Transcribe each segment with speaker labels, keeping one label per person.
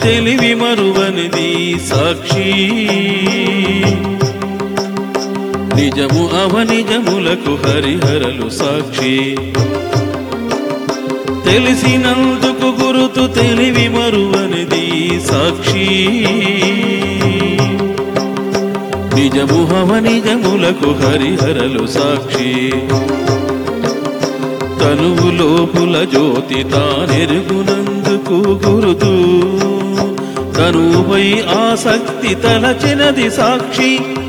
Speaker 1: తెలివి మరువనిది సాక్షి నిజము అవనిజములకు హరిహరలు సాక్షి తెలిసినందుకు గురుతు తెలివి మరువనిది సాక్షి నిజము అవనిజములకు హరిహరలు సాక్షి తనువు లోపుల జ్యోతి తానెరుగునందుకు గురుతు తనుపై ఆసక్తి తలచినది సాక్షి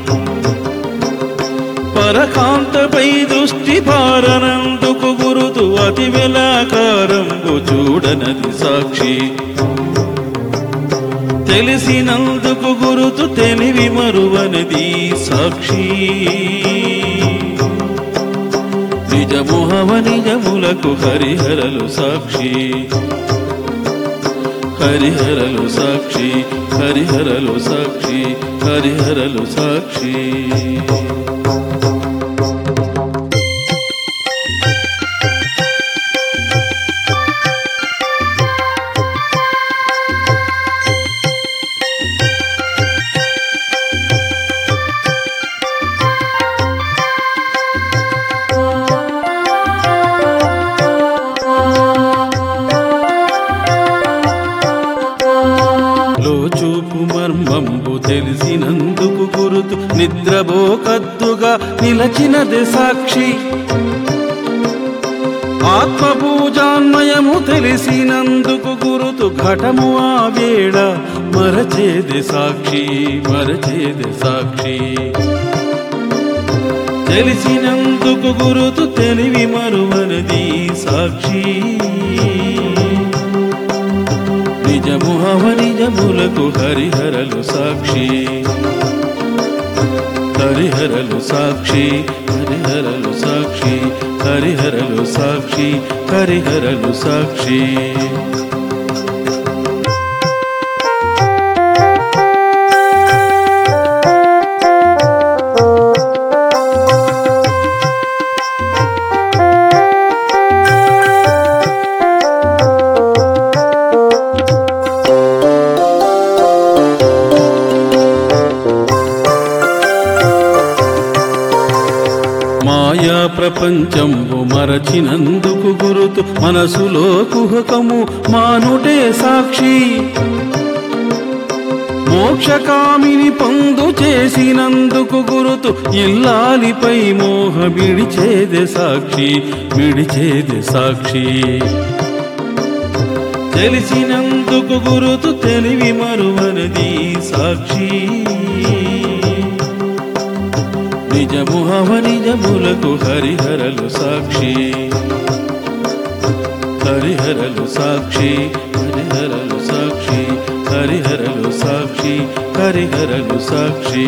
Speaker 1: పరకాంతపై దృష్టి పారనందుకు గురుతు అతి వెలాకారంబు చూడనది సాక్షి తెలిసినందుకు గురుతు తెలివి మరువనది సాక్షి నిజము అవనిజములకు హరిహరలు సాక్షి హరిహరలు సాక్షి హరిహరలు సాక్షి హరిహరలు సాక్షి లోచూపు మర్మంబు తెలిసినందుకు గురుతు నిద్రబోకద్దుగా నిలచినది సాక్షి ఆత్మపూజాన్మయము తెలిసినందుకు గురుతు ఘటము ఆ వేళ మరచేది సాక్షి మరచేది సాక్షి తెలిసినందుకు గురుతు తెలివి మరువనది సాక్షి నిజము అవనిజములకు హరిహరలు సాక్షి హరిహరలు సాక్షి హరిహరలు సాక్షి హరిహరలు సాక్షి హరిహరలు సాక్షి మాయా ప్రపంచంబు మరచినందుకు గురుతు మనసులో కుహకము మానుటే సాక్షి మోక్షకామిని పొందు చేసినందుకు గురుతు ఇల్లాలిపై మోహ విడిచేది సాక్షి విడిచేది సాక్షి తెలిసినందుకు గురుతు తెలివి మరువనది సాక్షి నిజము అవనిజములకు హరిహరలు సాక్షి హరిహరలు సాక్షి హరిహరలు సాక్షి హరిహరలు సాక్షి హరిహరలు సాక్షి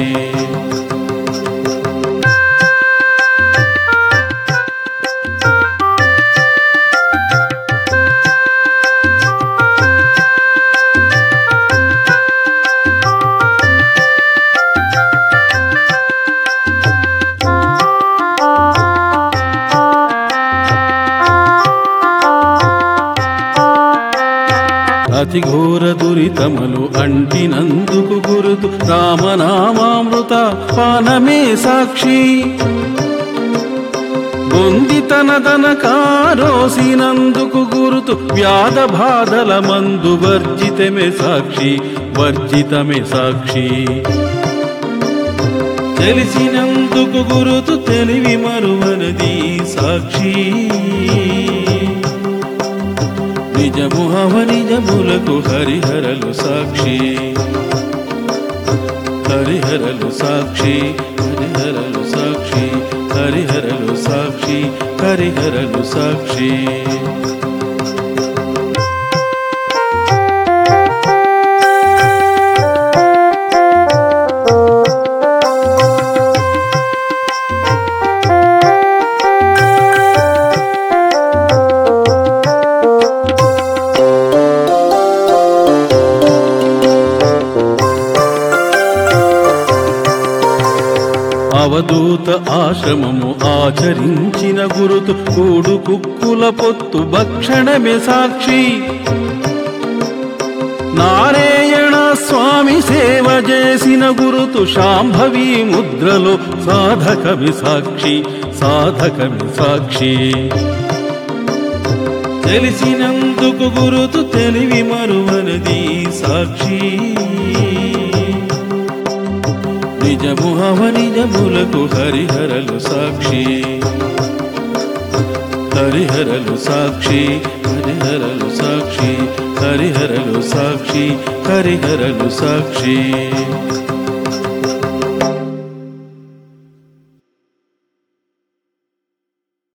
Speaker 1: అతి ఘోర దురితములు అంటినందుకు గురుతు రామనామామృత పానమే సాక్షి బొందితనదన కారోసినందుకు గురుతు వ్యాధ బాధల మందు వర్జితమే సాక్షి వర్జితమే సాక్షి తెలిసినందుకు గురుతు తెలివి మరువనది సాక్షి నిజము అవనిజములకు హరిహరలు సాక్షి హరిహరలు సాక్షి హరిహరలు సాక్షి హరిహరలు సాక్షి హరిహరలు సాక్షి అవధూత ఆశ్రమము ఆచరించిన గురుతు కూడు కుక్కుల పొత్తు భక్షణమే సాక్షి నారే స్వామి సేవ చేసిన గురుతు శాంభవి ముద్రలో సాధకవి సాక్షి సాధకవి సాక్షి తెలిసినందుకు గురుతు తెలివి మరువనది సాక్షి నిజము అవనిజములకు హరిహరలు సాక్షి హరిహరలు సాక్షి హరిహరలు సాక్షి హరిహరలు సాక్షి హరిహరలు సాక్షి